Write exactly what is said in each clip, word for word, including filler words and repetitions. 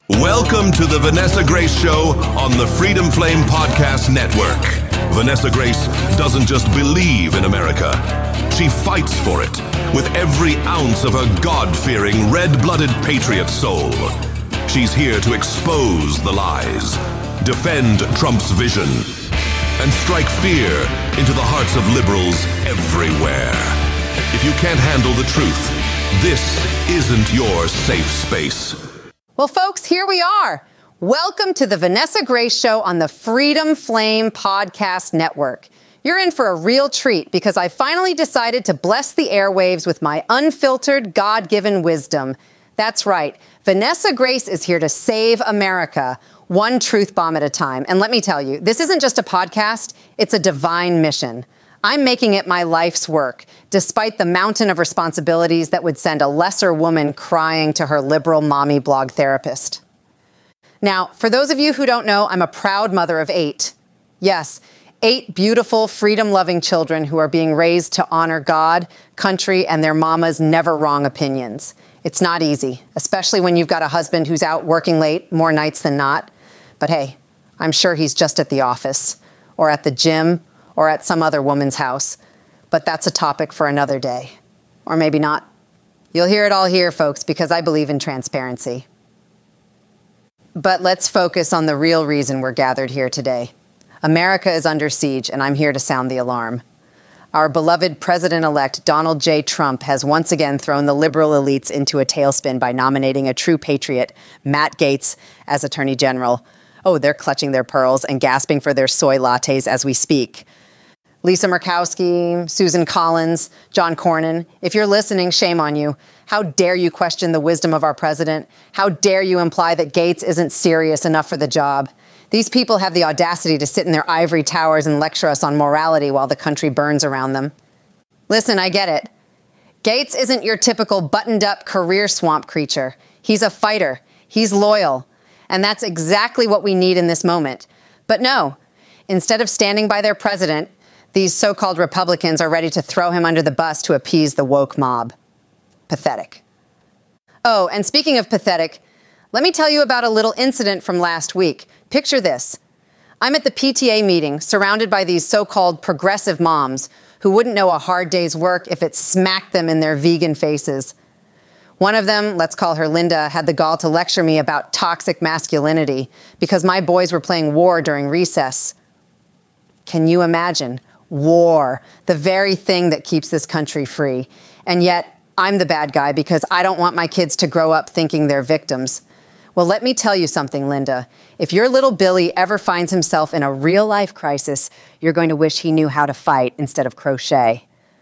Welcome to the Vanessa Grace Show on the Freedom Flame Podcast Network. Vanessa Grace doesn't just believe in America. She fights for it with every ounce of her God-fearing, red-blooded patriot soul. She's here to expose the lies, defend Trump's vision, and strike fear into the hearts of liberals everywhere. If you can't handle the truth, this isn't your safe space. Well, folks, here we are. Welcome to the Vanessa Grace Show on the Freedom Flame Podcast Network. You're in for a real treat because I finally decided to bless the airwaves with my unfiltered, God-given wisdom. That's right. Vanessa Grace is here to save America, one truth bomb at a time. And let me tell you, this isn't just a podcast, it's a divine mission. I'm making it my life's work, despite the mountain of responsibilities that would send a lesser woman crying to her liberal mommy blog therapist. Now, for those of you who don't know, I'm a proud mother of eight. Yes, eight beautiful, freedom-loving children who are being raised to honor God, country, and their mama's never-wrong opinions. It's not easy, especially when you've got a husband who's out working late more nights than not. But hey, I'm sure he's just at the office, or at the gym, or at some other woman's house. But that's a topic for another day. Or maybe not. You'll hear it all here, folks, because I believe in transparency. But let's focus on the real reason we're gathered here today. America is under siege, and I'm here to sound the alarm. Our beloved President-elect Donald J. Trump has once again thrown the liberal elites into a tailspin by nominating a true patriot, Matt Gaetz, as Attorney General. Oh, they're clutching their pearls and gasping for their soy lattes as we speak. Lisa Murkowski, Susan Collins, John Cornyn, if you're listening, shame on you. How dare you question the wisdom of our president? How dare you imply that Gaetz isn't serious enough for the job? These people have the audacity to sit in their ivory towers and lecture us on morality while the country burns around them. Listen, I get it. Gaetz isn't your typical buttoned-up career swamp creature. He's a fighter. He's loyal. And that's exactly what we need in this moment. But no, instead of standing by their president, these so-called Republicans are ready to throw him under the bus to appease the woke mob. Pathetic. Oh, and speaking of pathetic, let me tell you about a little incident from last week. Picture this. I'm at the P T A meeting, surrounded by these so-called progressive moms who wouldn't know a hard day's work if it smacked them in their vegan faces. One of them, let's call her Linda, had the gall to lecture me about toxic masculinity because my boys were playing war during recess. Can you imagine? War, the very thing that keeps this country free. And yet, I'm the bad guy because I don't want my kids to grow up thinking they're victims. Well, let me tell you something, Linda. If your little Billy ever finds himself in a real-life crisis, you're going to wish he knew how to fight instead of crochet.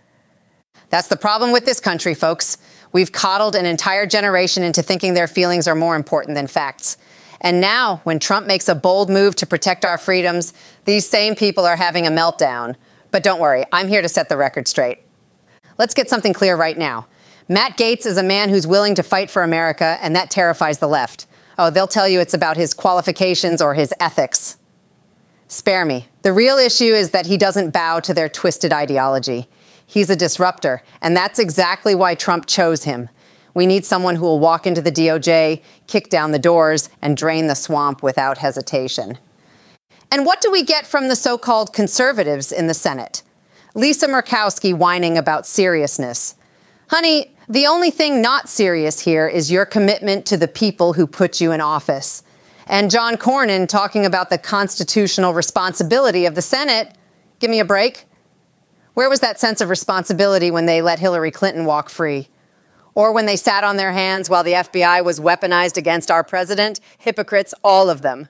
That's the problem with this country, folks. We've coddled an entire generation into thinking their feelings are more important than facts. And now, when Trump makes a bold move to protect our freedoms, these same people are having a meltdown. But don't worry, I'm here to set the record straight. Let's get something clear right now. Matt Gaetz is a man who's willing to fight for America, and that terrifies the left. Oh, they'll tell you it's about his qualifications or his ethics. Spare me. The real issue is that he doesn't bow to their twisted ideology. He's a disruptor, and that's exactly why Trump chose him. We need someone who will walk into the D O J, kick down the doors, and drain the swamp without hesitation. And what do we get from the so-called conservatives in the Senate? Lisa Murkowski whining about seriousness. Honey, the only thing not serious here is your commitment to the people who put you in office. And John Cornyn talking about the constitutional responsibility of the Senate. Give me a break. Where was that sense of responsibility when they let Hillary Clinton walk free? Or when they sat on their hands while the F B I was weaponized against our president? Hypocrites, all of them.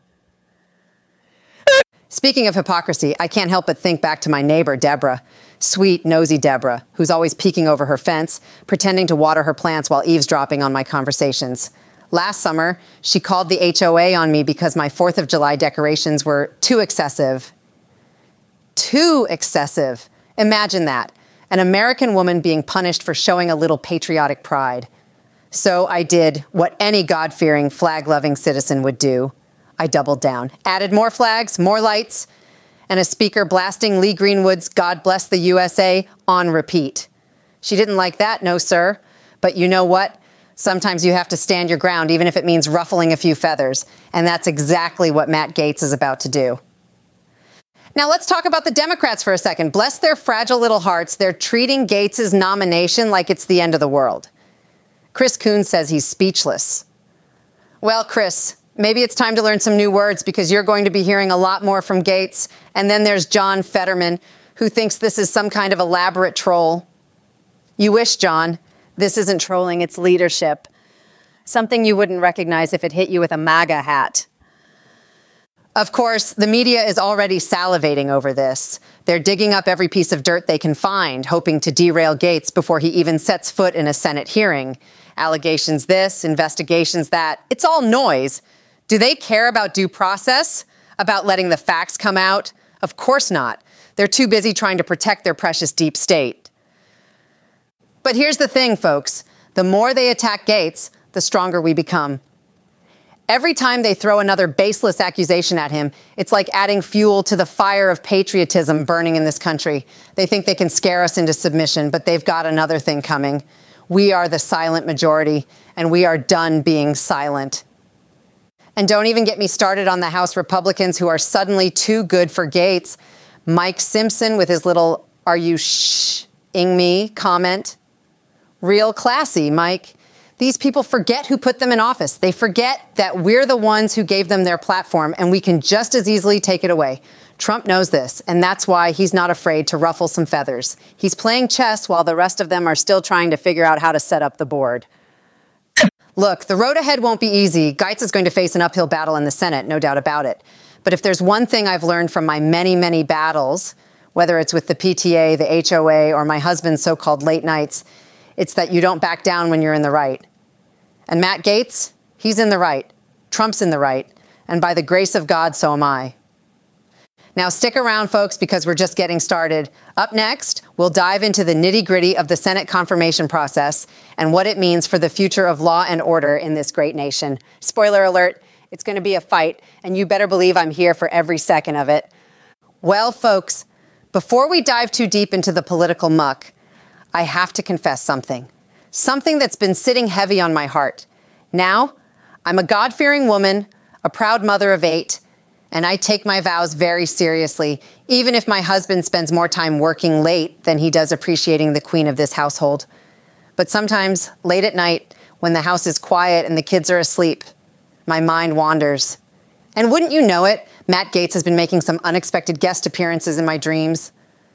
Speaking of hypocrisy, I can't help but think back to my neighbor, Deborah. Sweet, nosy Deborah, who's always peeking over her fence, pretending to water her plants while eavesdropping on my conversations. Last summer, she called the H O A on me because my fourth of July decorations were too excessive. Too excessive. Imagine that. An American woman being punished for showing a little patriotic pride. So I did what any God-fearing, flag-loving citizen would do. I doubled down, added more flags, more lights, and a speaker blasting Lee Greenwood's God Bless the U S A on repeat. She didn't like that, no, sir. But you know what? Sometimes you have to stand your ground, even if it means ruffling a few feathers. And that's exactly what Matt Gaetz is about to do. Now let's talk about the Democrats for a second. Bless their fragile little hearts. They're treating Gaetz' nomination like it's the end of the world. Chris Coons says he's speechless. Well, Chris, maybe it's time to learn some new words because you're going to be hearing a lot more from Gaetz. And then there's John Fetterman, who thinks this is some kind of elaborate troll. You wish, John. This isn't trolling, it's leadership. Something you wouldn't recognize if it hit you with a MAGA hat. Of course, the media is already salivating over this. They're digging up every piece of dirt they can find, hoping to derail Gaetz before he even sets foot in a Senate hearing. Allegations this, investigations that. It's all noise. Do they care about due process? About letting the facts come out? Of course not. They're too busy trying to protect their precious deep state. But here's the thing, folks. The more they attack Gaetz, the stronger we become. Every time they throw another baseless accusation at him, it's like adding fuel to the fire of patriotism burning in this country. They think they can scare us into submission, but they've got another thing coming. We are the silent majority, and we are done being silent. And don't even get me started on the House Republicans who are suddenly too good for Gaetz. Mike Simpson with his little "are you sh-ing me" comment. Real classy, Mike. These people forget who put them in office. They forget that we're the ones who gave them their platform, and we can just as easily take it away. Trump knows this, and that's why he's not afraid to ruffle some feathers. He's playing chess while the rest of them are still trying to figure out how to set up the board. Look, the road ahead won't be easy. Gaetz is going to face an uphill battle in the Senate, no doubt about it. But if there's one thing I've learned from my many, many battles, whether it's with the P T A, the H O A, or my husband's so-called late nights, it's that you don't back down when you're in the right. And Matt Gaetz, he's in the right. Trump's in the right. And by the grace of God, so am I. Now stick around, folks, because we're just getting started. Up next, we'll dive into the nitty-gritty of the Senate confirmation process and what it means for the future of law and order in this great nation. Spoiler alert, it's going to be a fight, and you better believe I'm here for every second of it. Well, folks, before we dive too deep into the political muck, I have to confess something. Something that's been sitting heavy on my heart. Now, I'm a God-fearing woman, a proud mother of eight, and I take my vows very seriously, even if my husband spends more time working late than he does appreciating the queen of this household. But sometimes, late at night, when the house is quiet and the kids are asleep, my mind wanders. And wouldn't you know it, Matt Gaetz has been making some unexpected guest appearances in my dreams.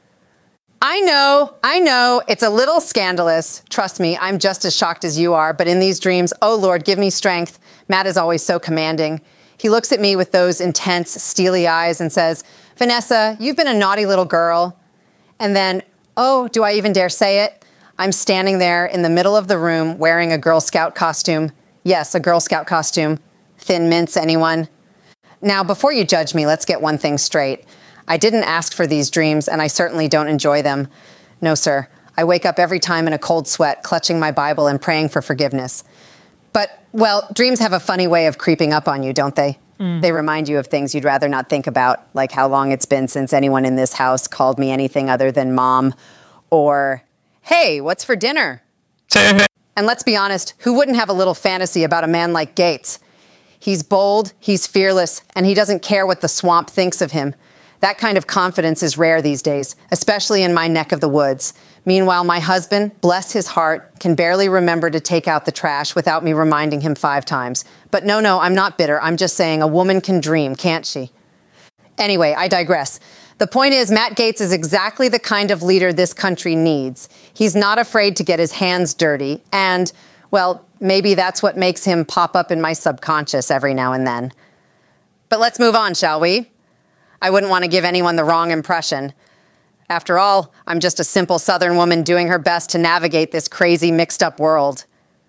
I know, I know, it's a little scandalous. Trust me, I'm just as shocked as you are. But in these dreams, oh Lord, give me strength. Matt is always so commanding. He looks at me with those intense, steely eyes and says, Vanessa, you've been a naughty little girl. And then, oh, do I even dare say it? I'm standing there in the middle of the room wearing a Girl Scout costume. Yes, a Girl Scout costume. Thin mints, anyone? Now, before you judge me, let's get one thing straight. I didn't ask for these dreams, and I certainly don't enjoy them. No, sir. I wake up every time in a cold sweat, clutching my Bible and praying for forgiveness. But, well, dreams have a funny way of creeping up on you, don't they? Mm. They remind you of things you'd rather not think about, like how long it's been since anyone in this house called me anything other than mom, or, hey, what's for dinner? And let's be honest, who wouldn't have a little fantasy about a man like Gaetz? He's bold, he's fearless, and he doesn't care what the swamp thinks of him. That kind of confidence is rare these days, especially in my neck of the woods. Meanwhile, my husband, bless his heart, can barely remember to take out the trash without me reminding him five times. But no, no, I'm not bitter. I'm just saying a woman can dream, can't she? Anyway, I digress. The point is, Matt Gaetz is exactly the kind of leader this country needs. He's not afraid to get his hands dirty. And, well, maybe that's what makes him pop up in my subconscious every now and then. But let's move on, shall we? I wouldn't want to give anyone the wrong impression. After all, I'm just a simple Southern woman doing her best to navigate this crazy, mixed-up world.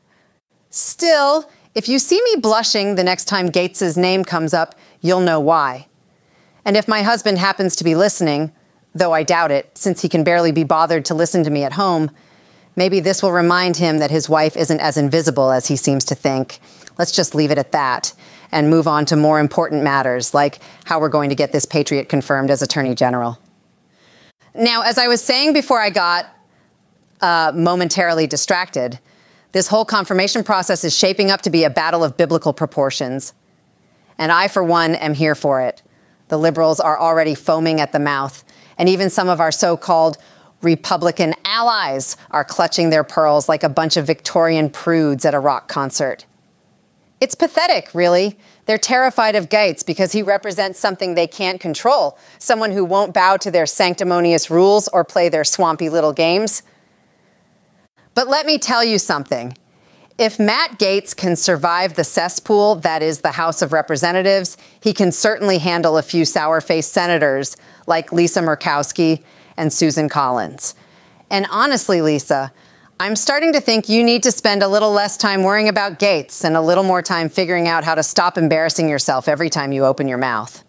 Still, if you see me blushing the next time Gaetz's name comes up, you'll know why. And if my husband happens to be listening, though I doubt it, since he can barely be bothered to listen to me at home, maybe this will remind him that his wife isn't as invisible as he seems to think. Let's just leave it at that and move on to more important matters, like how we're going to get this patriot confirmed as Attorney General. Now, as I was saying before I got uh, momentarily distracted, This whole confirmation process is shaping up to be a battle of biblical proportions. And I, for one, am here for it. The liberals are already foaming at the mouth, and even some of our so-called Republican allies are clutching their pearls like a bunch of Victorian prudes at a rock concert. It's pathetic, really. They're terrified of Gaetz because he represents something they can't control, someone who won't bow to their sanctimonious rules or play their swampy little games. But let me tell you something. If Matt Gaetz can survive the cesspool that is the House of Representatives, he can certainly handle a few sour-faced senators like Lisa Murkowski and Susan Collins. And honestly, Lisa, I'm starting to think you need to spend a little less time worrying about Gaetz and a little more time figuring out how to stop embarrassing yourself every time you open your mouth.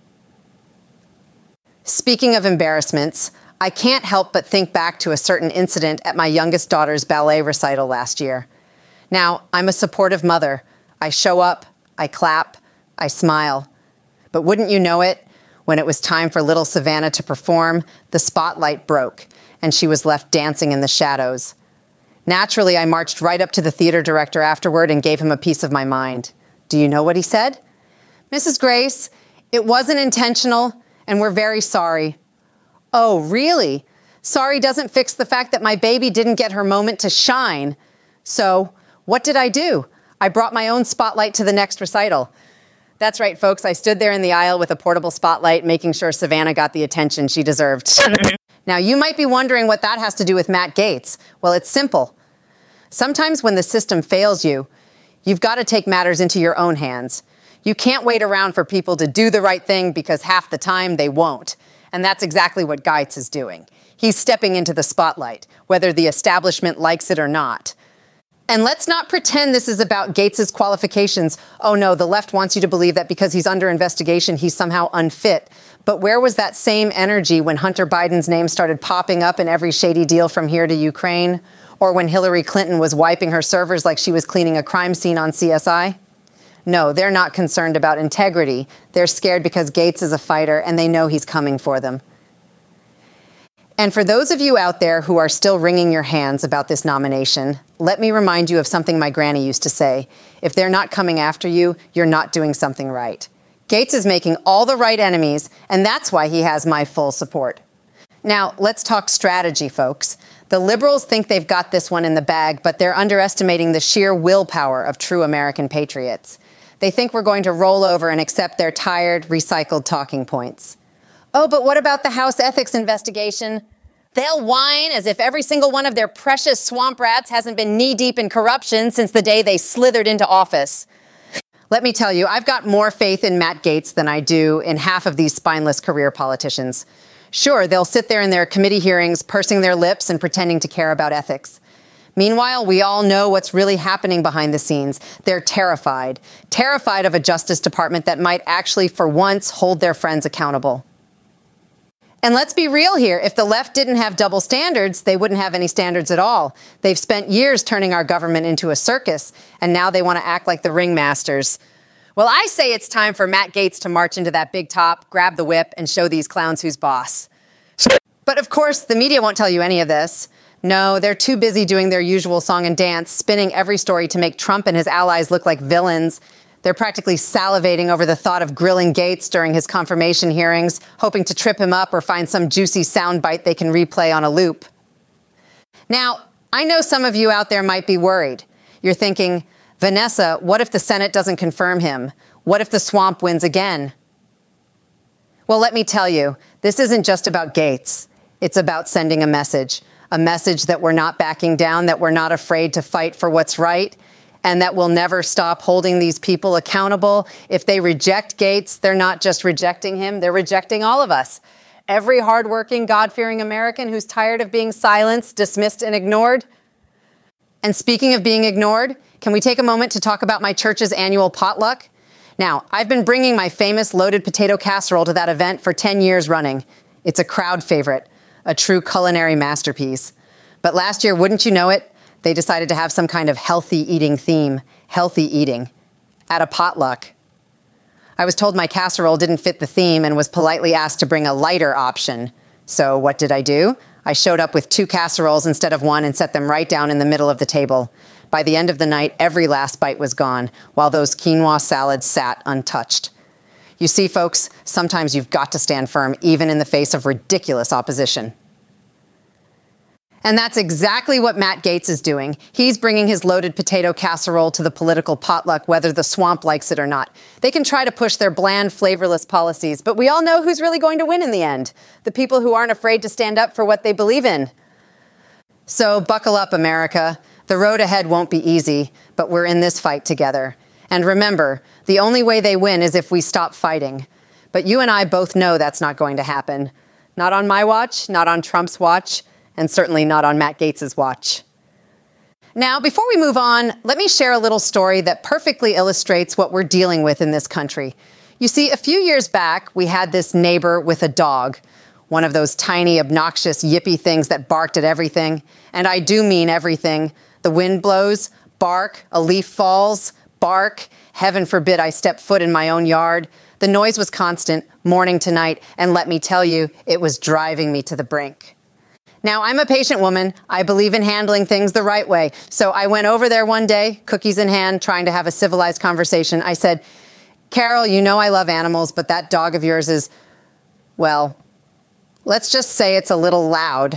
Speaking of embarrassments, I can't help but think back to a certain incident at my youngest daughter's ballet recital last year. Now, I'm a supportive mother. I show up, I clap, I smile. But wouldn't you know it, when it was time for little Savannah to perform, the spotlight broke, and she was left dancing in the shadows. Naturally, I marched right up to the theater director afterward and gave him a piece of my mind. Do you know what he said? "Missus Grace, it wasn't intentional, and we're very sorry." Oh, really? Sorry doesn't fix the fact that my baby didn't get her moment to shine. So, what did I do? I brought my own spotlight to the next recital. That's right, folks. I stood there in the aisle with a portable spotlight, making sure Savannah got the attention she deserved. Now, you might be wondering what that has to do with Matt Gaetz. Well, it's simple. Sometimes when the system fails you, you've got to take matters into your own hands. You can't wait around for people to do the right thing because half the time they won't. And that's exactly what Gaetz is doing. He's stepping into the spotlight, whether the establishment likes it or not. And let's not pretend this is about Gaetz's qualifications. Oh no, the left wants you to believe that because he's under investigation, he's somehow unfit. But where was that same energy when Hunter Biden's name started popping up in every shady deal from here to Ukraine? Or when Hillary Clinton was wiping her servers like she was cleaning a crime scene on C S I? No, they're not concerned about integrity. They're scared because Gaetz is a fighter and they know he's coming for them. And for those of you out there who are still wringing your hands about this nomination, let me remind you of something my granny used to say. If they're not coming after you, you're not doing something right. Gaetz is making all the right enemies, and that's why he has my full support. Now, let's talk strategy, folks. The liberals think they've got this one in the bag, but they're underestimating the sheer willpower of true American patriots. They think we're going to roll over and accept their tired, recycled talking points. Oh, but what about the House ethics investigation? They'll whine as if every single one of their precious swamp rats hasn't been knee-deep in corruption since the day they slithered into office. Let me tell you, I've got more faith in Matt Gaetz than I do in half of these spineless career politicians. Sure, they'll sit there in their committee hearings, pursing their lips and pretending to care about ethics. Meanwhile, we all know what's really happening behind the scenes. They're terrified, terrified of a Justice Department that might actually, for once, hold their friends accountable. And let's be real here. If the left didn't have double standards, they wouldn't have any standards at all. They've spent years turning our government into a circus, and now they want to act like the ringmasters. Well, I say it's time for Matt Gaetz to march into that big top, grab the whip, and show these clowns who's boss. But of course, the media won't tell you any of this. No, they're too busy doing their usual song and dance, spinning every story to make Trump and his allies look like villains. They're practically salivating over the thought of grilling Gaetz during his confirmation hearings, hoping to trip him up or find some juicy soundbite they can replay on a loop. Now, I know some of you out there might be worried. You're thinking, Vanessa, what if the Senate doesn't confirm him? What if the swamp wins again? Well, let me tell you, this isn't just about Gaetz. It's about sending a message, a message that we're not backing down, that we're not afraid to fight for what's right, and that we'll never stop holding these people accountable. If they reject Gaetz, they're not just rejecting him, they're rejecting all of us. Every hardworking, God-fearing American who's tired of being silenced, dismissed, and ignored. And speaking of being ignored, can we take a moment to talk about my church's annual potluck? Now, I've been bringing my famous loaded potato casserole to that event for ten years running. It's a crowd favorite, a true culinary masterpiece. But last year, wouldn't you know it, they decided to have some kind of healthy eating theme, healthy eating, at a potluck. I was told my casserole didn't fit the theme and was politely asked to bring a lighter option. So what did I do? I showed up with two casseroles instead of one and set them right down in the middle of the table. By the end of the night, every last bite was gone, while those quinoa salads sat untouched. You see, folks, sometimes you've got to stand firm, even in the face of ridiculous opposition. And that's exactly what Matt Gaetz is doing. He's bringing his loaded potato casserole to the political potluck, whether the swamp likes it or not. They can try to push their bland, flavorless policies, but we all know who's really going to win in the end. The people who aren't afraid to stand up for what they believe in. So buckle up, America. The road ahead won't be easy, but we're in this fight together. And remember, the only way they win is if we stop fighting. But you and I both know that's not going to happen. Not on my watch, not on Trump's watch, and certainly not on Matt Gaetz's watch. Now, before we move on, let me share a little story that perfectly illustrates what we're dealing with in this country. You see, a few years back, we had this neighbor with a dog, one of those tiny, obnoxious, yippy things that barked at everything. And I do mean everything. The wind blows, bark, a leaf falls, bark. Heaven forbid I step foot in my own yard. The noise was constant, morning to night, and let me tell you, it was driving me to the brink. Now, I'm a patient woman. I believe in handling things the right way. So I went over there one day, cookies in hand, trying to have a civilized conversation. I said, Carol, you know I love animals, but that dog of yours is, well, let's just say it's a little loud.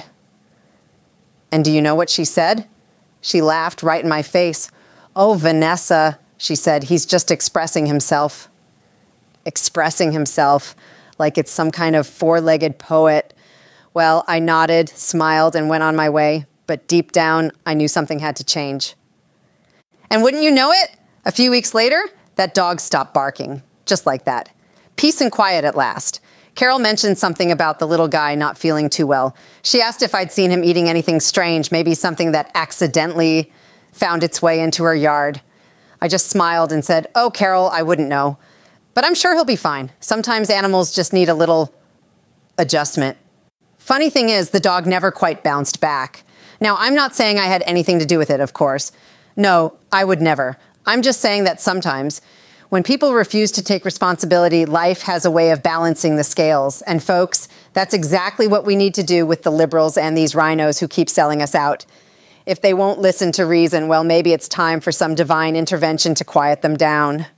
And do you know what she said? She laughed right in my face. Oh, Vanessa, she said, he's just expressing himself. Expressing himself like it's some kind of four-legged poet. Well, I nodded, smiled, and went on my way. But deep down, I knew something had to change. And wouldn't you know it? A few weeks later, that dog stopped barking. Just like that. Peace and quiet at last. Carol mentioned something about the little guy not feeling too well. She asked if I'd seen him eating anything strange, maybe something that accidentally found its way into her yard. I just smiled and said, oh, Carol, I wouldn't know. But I'm sure he'll be fine. Sometimes animals just need a little adjustment. Funny thing is, the dog never quite bounced back. Now, I'm not saying I had anything to do with it, of course. No, I would never. I'm just saying that sometimes, when people refuse to take responsibility, life has a way of balancing the scales. And folks, that's exactly what we need to do with the liberals and these rhinos who keep selling us out. If they won't listen to reason, well, maybe it's time for some divine intervention to quiet them down.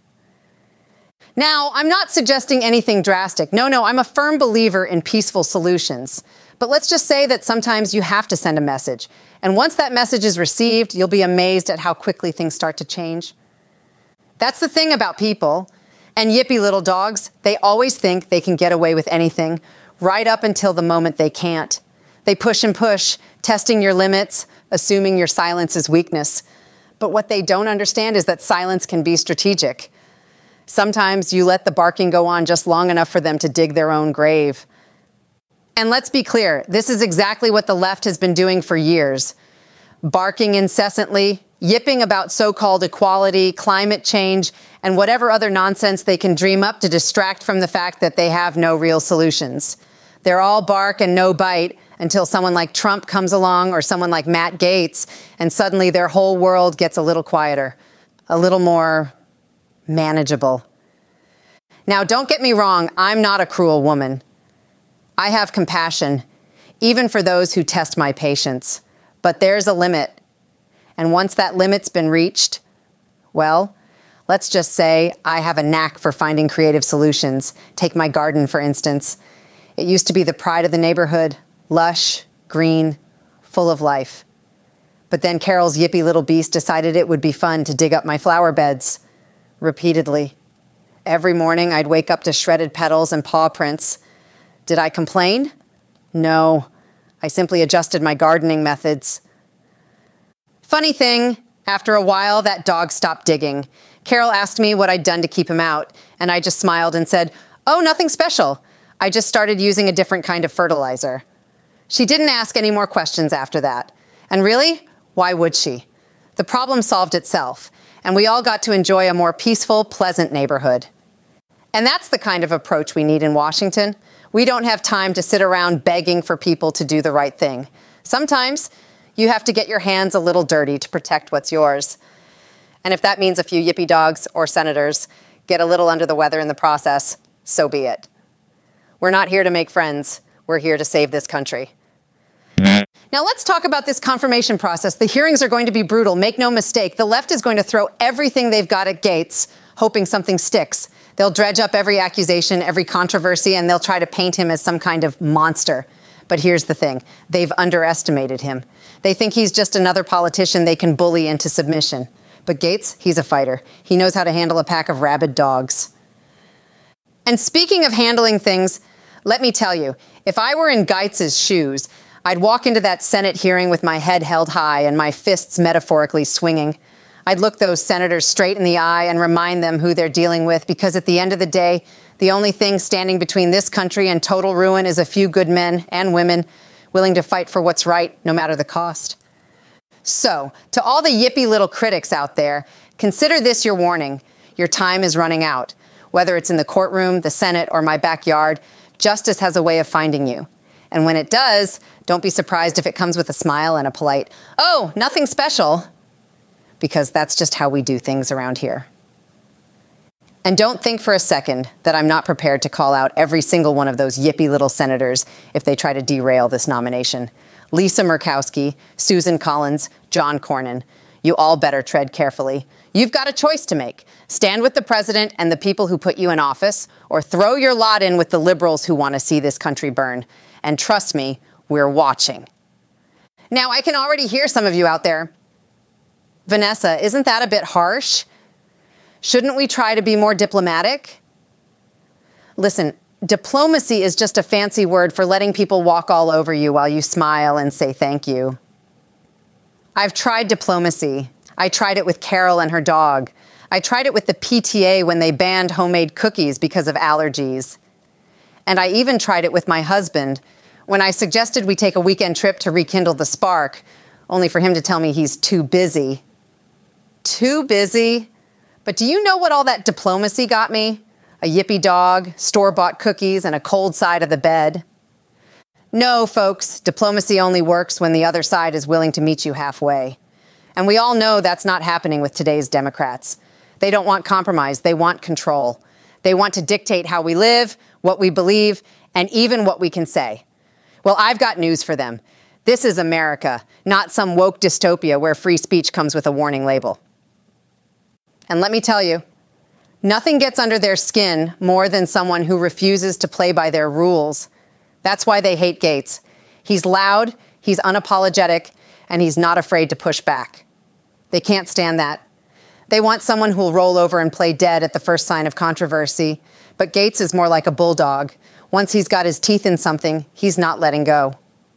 Now, I'm not suggesting anything drastic. No, no, I'm a firm believer in peaceful solutions. But let's just say that sometimes you have to send a message. And once that message is received, you'll be amazed at how quickly things start to change. That's the thing about people. And yippy little dogs, they always think they can get away with anything, right up until the moment they can't. They push and push, testing your limits, assuming your silence is weakness. But what they don't understand is that silence can be strategic. Sometimes you let the barking go on just long enough for them to dig their own grave. And let's be clear, this is exactly what the left has been doing for years. Barking incessantly, yipping about so-called equality, climate change, and whatever other nonsense they can dream up to distract from the fact that they have no real solutions. They're all bark and no bite until someone like Trump comes along or someone like Matt Gaetz, and suddenly their whole world gets a little quieter, a little more manageable. Now, don't get me wrong, I'm not a cruel woman. I have compassion, even for those who test my patience. But there's a limit. And once that limit's been reached, well, let's just say I have a knack for finding creative solutions. Take my garden, for instance. It used to be the pride of the neighborhood, lush, green, full of life. But then Carol's yippy little beast decided it would be fun to dig up my flower beds. Repeatedly. Every morning I'd wake up to shredded petals and paw prints. Did I complain? No. I simply adjusted my gardening methods. Funny thing, after a while, that dog stopped digging. Carol asked me what I'd done to keep him out, and I just smiled and said, oh, nothing special. I just started using a different kind of fertilizer. She didn't ask any more questions after that. And really, why would she? The problem solved itself, and we all got to enjoy a more peaceful, pleasant neighborhood. And that's the kind of approach we need in Washington. We don't have time to sit around begging for people to do the right thing. Sometimes you have to get your hands a little dirty to protect what's yours. And if that means a few yippy dogs or senators get a little under the weather in the process, so be it. We're not here to make friends. We're here to save this country. Now let's talk about this confirmation process. The hearings are going to be brutal. Make no mistake. The left is going to throw everything they've got at Gaetz, hoping something sticks. They'll dredge up every accusation, every controversy, and they'll try to paint him as some kind of monster. But here's the thing. They've underestimated him. They think he's just another politician they can bully into submission. But Gaetz, he's a fighter. He knows how to handle a pack of rabid dogs. And speaking of handling things, let me tell you, if I were in Geitz's shoes, I'd walk into that Senate hearing with my head held high and my fists metaphorically swinging. I'd look those senators straight in the eye and remind them who they're dealing with, because at the end of the day, the only thing standing between this country and total ruin is a few good men and women willing to fight for what's right, no matter the cost. So, to all the yippy little critics out there, consider this your warning. Your time is running out. Whether it's in the courtroom, the Senate, or my backyard, justice has a way of finding you. And when it does, don't be surprised if it comes with a smile and a polite, "Oh, nothing special," because that's just how we do things around here. And don't think for a second that I'm not prepared to call out every single one of those yippy little senators if they try to derail this nomination. Lisa Murkowski, Susan Collins, John Cornyn. You all better tread carefully. You've got a choice to make. Stand with the president and the people who put you in office, or throw your lot in with the liberals who want to see this country burn. And trust me, we're watching. Now, I can already hear some of you out there. Vanessa, isn't that a bit harsh? Shouldn't we try to be more diplomatic? Listen, diplomacy is just a fancy word for letting people walk all over you while you smile and say thank you. I've tried diplomacy. I tried it with Carol and her dog. I tried it with the P T A when they banned homemade cookies because of allergies. And I even tried it with my husband when I suggested we take a weekend trip to rekindle the spark, only for him to tell me he's too busy. Too busy? But do you know what all that diplomacy got me? A yippy dog, store-bought cookies, and a cold side of the bed. No, folks, diplomacy only works when the other side is willing to meet you halfway. And we all know that's not happening with today's Democrats. They don't want compromise. They want control. They want to dictate how we live, what we believe, and even what we can say. Well, I've got news for them. This is America, not some woke dystopia where free speech comes with a warning label. And let me tell you, nothing gets under their skin more than someone who refuses to play by their rules. That's why they hate Gaetz. He's loud, he's unapologetic, and he's not afraid to push back. They can't stand that. They want someone who'll roll over and play dead at the first sign of controversy. But Gaetz is more like a bulldog. Once he's got his teeth in something, he's not letting go.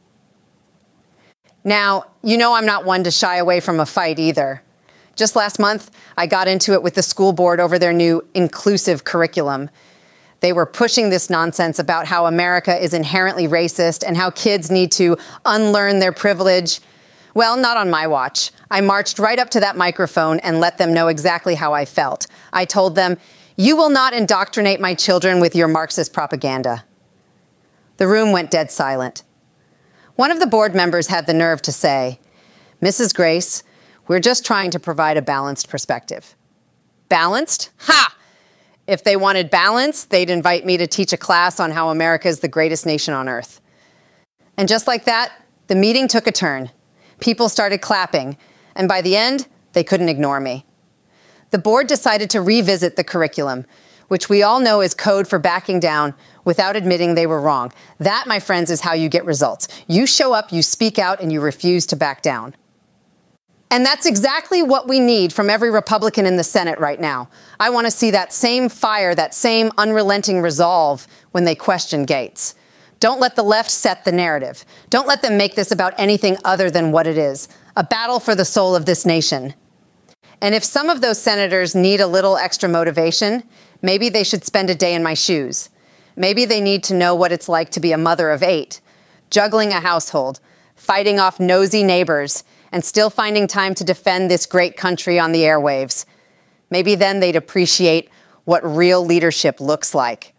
Now, you know I'm not one to shy away from a fight either. Just last month, I got into it with the school board over their new inclusive curriculum. They were pushing this nonsense about how America is inherently racist and how kids need to unlearn their privilege. Well, not on my watch. I marched right up to that microphone and let them know exactly how I felt. I told them, "You will not indoctrinate my children with your Marxist propaganda." The room went dead silent. One of the board members had the nerve to say, "Missus Grace, we're just trying to provide a balanced perspective." Balanced? Ha! If they wanted balance, they'd invite me to teach a class on how America is the greatest nation on earth. And just like that, the meeting took a turn. People started clapping, and by the end, they couldn't ignore me. The board decided to revisit the curriculum, which we all know is code for backing down without admitting they were wrong. That, my friends, is how you get results. You show up, you speak out, and you refuse to back down. And that's exactly what we need from every Republican in the Senate right now. I want to see that same fire, that same unrelenting resolve when they question Gaetz. Don't let the left set the narrative. Don't let them make this about anything other than what it is, a battle for the soul of this nation. And if some of those senators need a little extra motivation, maybe they should spend a day in my shoes. Maybe they need to know what it's like to be a mother of eight, juggling a household, fighting off nosy neighbors, and still finding time to defend this great country on the airwaves. Maybe then they'd appreciate what real leadership looks like.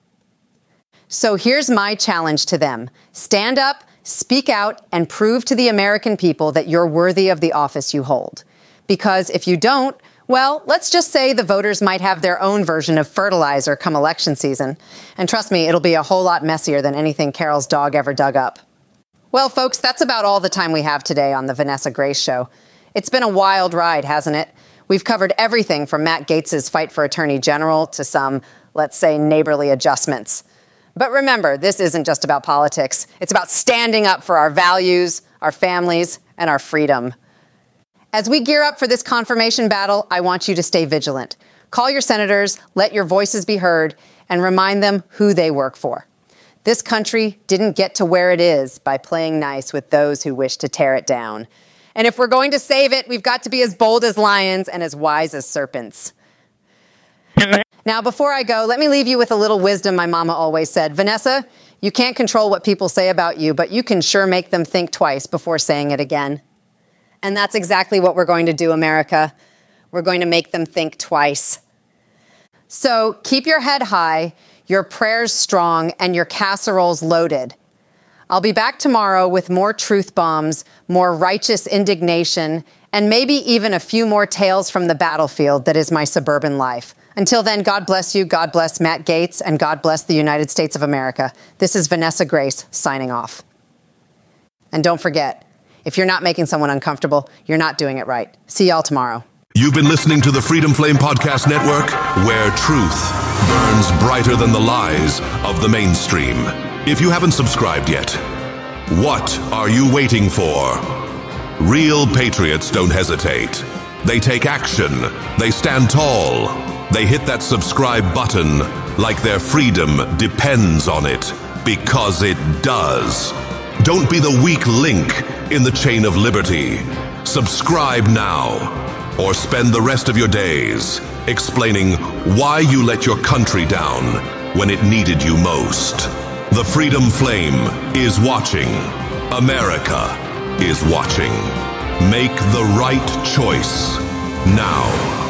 So here's my challenge to them. Stand up, speak out, and prove to the American people that you're worthy of the office you hold. Because if you don't, well, let's just say the voters might have their own version of fertilizer come election season. And trust me, it'll be a whole lot messier than anything Carol's dog ever dug up. Well, folks, that's about all the time we have today on the Vanessa Grace Show. It's been a wild ride, hasn't it? We've covered everything from Matt Gaetz's fight for Attorney General to some, let's say, neighborly adjustments. But remember, this isn't just about politics. It's about standing up for our values, our families, and our freedom. As we gear up for this confirmation battle, I want you to stay vigilant. Call your senators, let your voices be heard, and remind them who they work for. This country didn't get to where it is by playing nice with those who wish to tear it down. And if we're going to save it, we've got to be as bold as lions and as wise as serpents. Now, before I go, let me leave you with a little wisdom my mama always said. Vanessa, you can't control what people say about you, but you can sure make them think twice before saying it again. And that's exactly what we're going to do, America. We're going to make them think twice. So keep your head high, your prayers strong, and your casseroles loaded. I'll be back tomorrow with more truth bombs, more righteous indignation, and maybe even a few more tales from the battlefield that is my suburban life. Until then, God bless you, God bless Matt Gaetz, and God bless the United States of America. This is Vanessa Grace signing off. And don't forget, if you're not making someone uncomfortable, you're not doing it right. See y'all tomorrow. You've been listening to the Freedom Flame Podcast Network, where truth burns brighter than the lies of the mainstream. If you haven't subscribed yet, what are you waiting for? Real patriots don't hesitate. They take action. They stand tall. They hit that subscribe button like their freedom depends on it, because it does. Don't be the weak link in the chain of liberty. Subscribe now, or spend the rest of your days explaining why you let your country down when it needed you most. The Freedom Flame is watching. America is watching. Make the right choice now.